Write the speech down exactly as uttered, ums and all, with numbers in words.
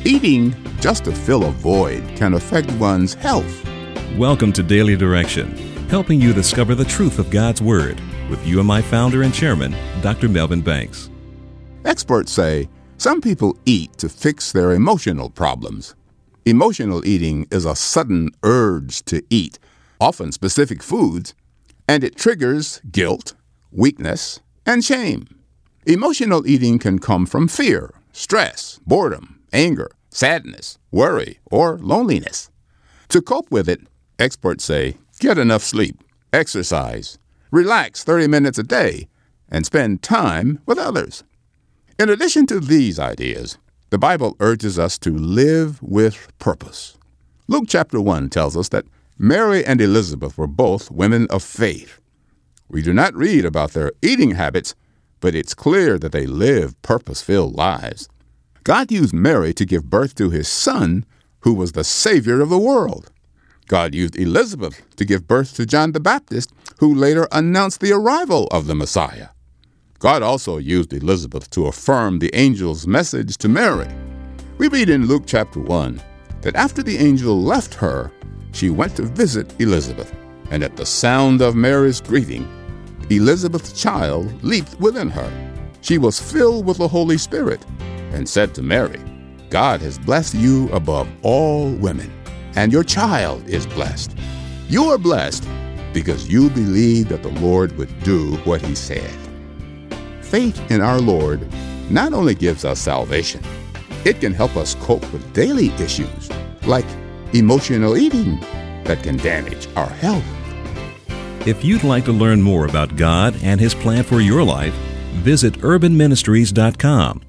Eating just to fill a void can affect one's health. Welcome to Daily Direction, helping you discover the truth of God's Word with U M I founder and chairman, Doctor Melvin Banks. Experts say some people eat to fix their emotional problems. Emotional eating is a sudden urge to eat, often specific foods, and it triggers guilt, weakness, and shame. Emotional eating can come from fear, stress, boredom, anger, sadness, worry, or loneliness. To cope with it, experts say get enough sleep, exercise, relax thirty minutes a day, and spend time with others. In addition to these ideas, the Bible urges us to live with purpose. Luke chapter one tells us that Mary and Elizabeth were both women of faith. We do not read about their eating habits, but it's clear that they lived purpose-filled lives. God used Mary to give birth to his son, who was the Savior of the world. God used Elizabeth to give birth to John the Baptist, who later announced the arrival of the Messiah. God also used Elizabeth to affirm the angel's message to Mary. We read in Luke chapter one that after the angel left her, she went to visit Elizabeth, and at the sound of Mary's greeting, Elizabeth's child leaped within her. She was filled with the Holy Spirit and said to Mary, God has blessed you above all women, and your child is blessed. You are blessed because you believed that the Lord would do what he said. Faith in our Lord not only gives us salvation, it can help us cope with daily issues like emotional eating that can damage our health. If you'd like to learn more about God and his plan for your life, visit urban ministries dot com